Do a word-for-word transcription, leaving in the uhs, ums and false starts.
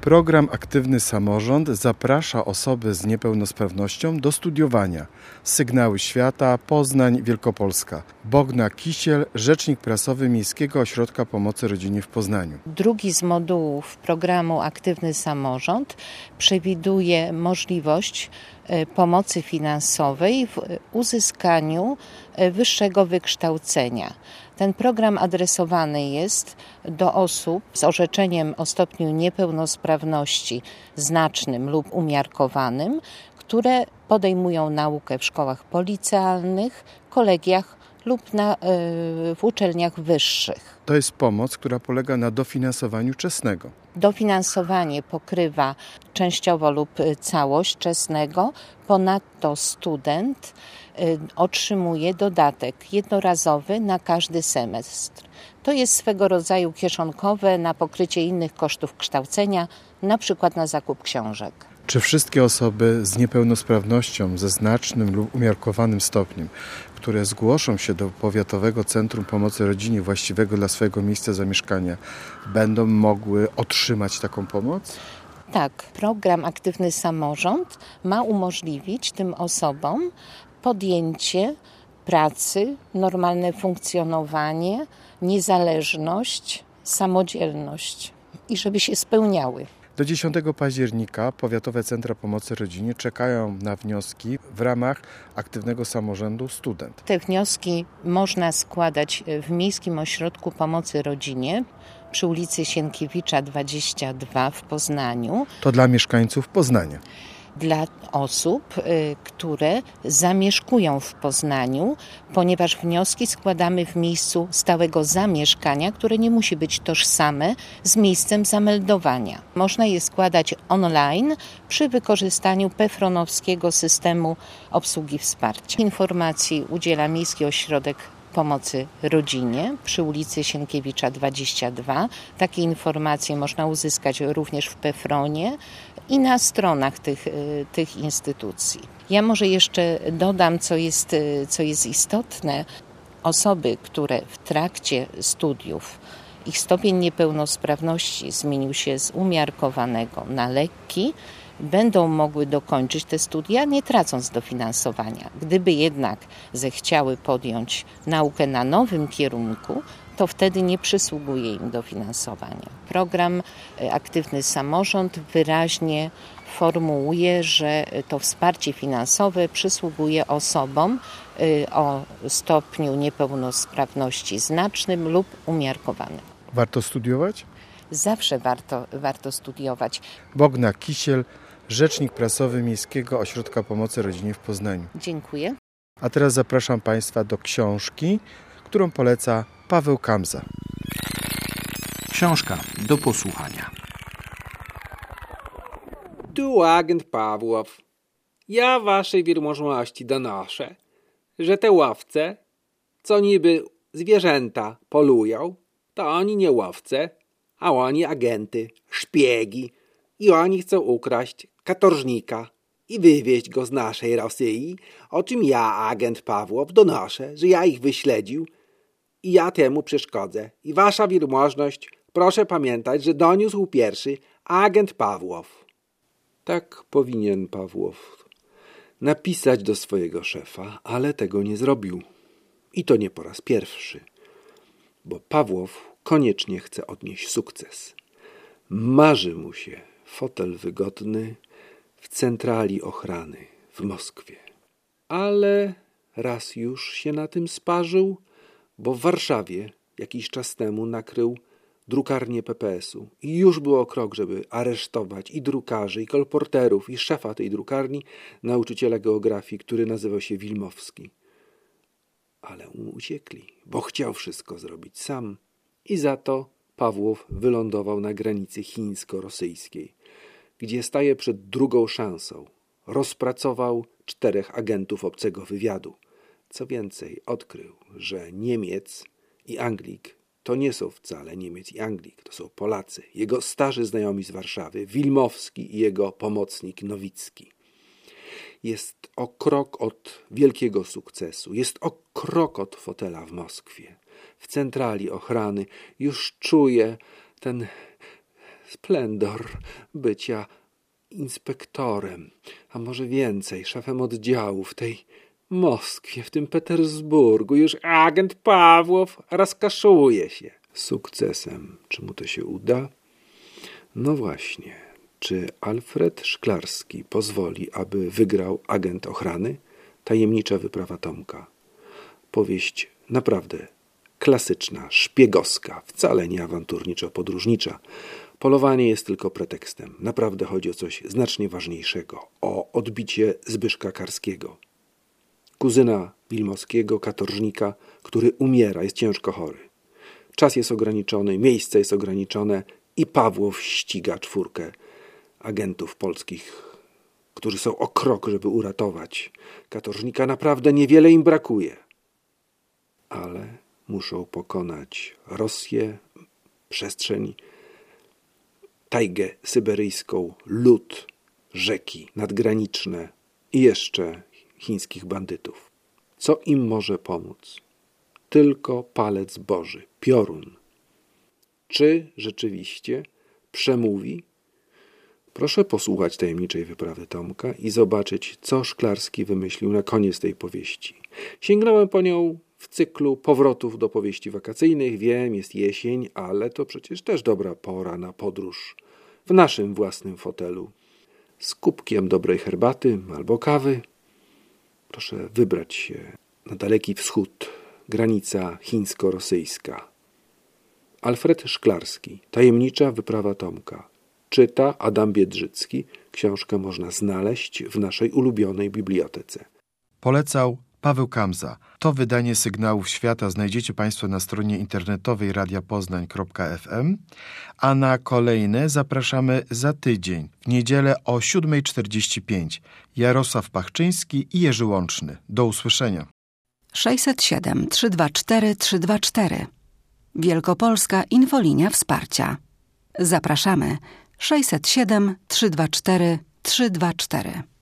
Program Aktywny Samorząd zaprasza osoby z niepełnosprawnością do studiowania. Sygnały Świata, Poznań, Wielkopolska. Bogna Kisiel, rzecznik prasowy Miejskiego Ośrodka Pomocy Rodzinie w Poznaniu. Drugi z modułów programu Aktywny Samorząd przewiduje możliwość pomocy finansowej w uzyskaniu wyższego wykształcenia. Ten program adresowany jest do osób z orzeczeniem o stopniu niepełnosprawności znacznym lub umiarkowanym, które podejmują naukę w szkołach policealnych, kolegiach lub na, w uczelniach wyższych. To jest pomoc, która polega na dofinansowaniu czesnego. Dofinansowanie pokrywa częściowo lub całość czesnego. Ponadto student otrzymuje dodatek jednorazowy na każdy semestr. To jest swego rodzaju kieszonkowe na pokrycie innych kosztów kształcenia, na przykład na zakup książek. Czy wszystkie osoby z niepełnosprawnością ze znacznym lub umiarkowanym stopniem, które zgłoszą się do Powiatowego Centrum Pomocy Rodzinie właściwego dla swojego miejsca zamieszkania, będą mogły otrzymać taką pomoc? Tak, program Aktywny Samorząd ma umożliwić tym osobom podjęcie pracy, normalne funkcjonowanie, niezależność, samodzielność i żeby się spełniały. Do dziesiątego października Powiatowe Centra Pomocy Rodzinie czekają na wnioski w ramach Aktywnego Samorządu Student. Te wnioski można składać w Miejskim Ośrodku Pomocy Rodzinie przy ulicy Sienkiewicza dwadzieścia dwa w Poznaniu. To dla mieszkańców Poznania. Dla osób, które zamieszkują w Poznaniu, ponieważ wnioski składamy w miejscu stałego zamieszkania, które nie musi być tożsame z miejscem zameldowania. Można je składać online przy wykorzystaniu pefronowskiego systemu obsługi wsparcia. Informacji udziela Miejski Ośrodek Pomocy Rodzinie przy ulicy Sienkiewicza dwadzieścia dwa. Takie informacje można uzyskać również w Pefronie i na stronach tych, tych instytucji. Ja może jeszcze dodam, co jest, co jest istotne. Osoby, które w trakcie studiów ich stopień niepełnosprawności zmienił się z umiarkowanego na lekki, będą mogły dokończyć te studia, nie tracąc dofinansowania. Gdyby jednak zechciały podjąć naukę na nowym kierunku, to wtedy nie przysługuje im dofinansowania. Program Aktywny Samorząd wyraźnie formułuje, że to wsparcie finansowe przysługuje osobom o stopniu niepełnosprawności znacznym lub umiarkowanym. Warto studiować? Zawsze warto, warto studiować. Bogna Kisiel, rzecznik prasowy Miejskiego Ośrodka Pomocy Rodzinie w Poznaniu. Dziękuję. A teraz zapraszam Państwa do książki, którą poleca Paweł Kamza. Książka do posłuchania. Tu agent Pawłow. Ja waszej wielmożności donoszę, że te łowce, co niby zwierzęta polują, to oni nie łowce, a oni agenty, szpiegi i oni chcą ukraść katorżnika i wywieźć go z naszej Rosji, o czym ja, agent Pawłow, donoszę, że ja ich wyśledził i ja temu przeszkodzę. I wasza wielmożność, proszę pamiętać, że doniósł pierwszy agent Pawłow. Tak powinien Pawłow napisać do swojego szefa, ale tego nie zrobił. I to nie po raz pierwszy, bo Pawłow koniecznie chce odnieść sukces. Marzy mu się fotel wygodny w centrali ochrany w Moskwie. Ale raz już się na tym sparzył, bo w Warszawie jakiś czas temu nakrył drukarnię P P S u i już było krok, żeby aresztować i drukarzy, i kolporterów, i szefa tej drukarni, nauczyciela geografii, który nazywał się Wilmowski. Ale mu uciekli, bo chciał wszystko zrobić sam. I za to Pawłow wylądował na granicy chińsko-rosyjskiej, gdzie staje przed drugą szansą. Rozpracował czterech agentów obcego wywiadu. Co więcej, odkrył, że Niemiec i Anglik to nie są wcale Niemiec i Anglik, to są Polacy. Jego starzy znajomi z Warszawy, Wilmowski i jego pomocnik Nowicki. Jest o krok od wielkiego sukcesu, jest o krok od fotela w Moskwie. W centrali ochrany już czuje ten splendor bycia inspektorem, a może więcej, szefem oddziału w tej Moskwie, w tym Petersburgu. Już agent Pawłow rozkaszuje się sukcesem. Czy mu to się uda? No właśnie. Czy Alfred Szklarski pozwoli, aby wygrał agent ochrany? Tajemnicza wyprawa Tomka. Powieść naprawdę klasyczna, szpiegowska, wcale nie awanturniczo-podróżnicza. Polowanie jest tylko pretekstem. Naprawdę chodzi o coś znacznie ważniejszego. O odbicie Zbyszka Karskiego. Kuzyna Wilmowskiego, katorżnika, który umiera, jest ciężko chory. Czas jest ograniczony, miejsce jest ograniczone i Pawłow ściga czwórkę agentów polskich, którzy są o krok, żeby uratować katorżnika. Naprawdę niewiele im brakuje. Ale muszą pokonać Rosję, przestrzeń, tajgę syberyjską, lód, rzeki nadgraniczne i jeszcze chińskich bandytów. Co im może pomóc? Tylko palec Boży, piorun. Czy rzeczywiście przemówi? Proszę posłuchać tajemniczej wyprawy Tomka i zobaczyć, co Szklarski wymyślił na koniec tej powieści. Sięgnąłem po nią w cyklu powrotów do powieści wakacyjnych. Wiem, jest jesień, ale to przecież też dobra pora na podróż w naszym własnym fotelu. Z kubkiem dobrej herbaty albo kawy. Proszę wybrać się na daleki wschód, granica chińsko-rosyjska. Alfred Szklarski, Tajemnicza wyprawa Tomka. Czyta Adam Biedrzycki. Książkę można znaleźć w naszej ulubionej bibliotece. Polecał Paweł Kamza. To wydanie Sygnałów Świata znajdziecie Państwo na stronie internetowej radia poznań kropka ef em, a na kolejne zapraszamy za tydzień, w niedzielę o siódma czterdzieści pięć. Jarosław Pachczyński i Jerzy Łączny. Do usłyszenia. sześćset siedem trzysta dwadzieścia cztery trzysta dwadzieścia cztery. Wielkopolska Infolinia Wsparcia. Zapraszamy. sześćset siedem trzysta dwadzieścia cztery trzysta dwadzieścia cztery.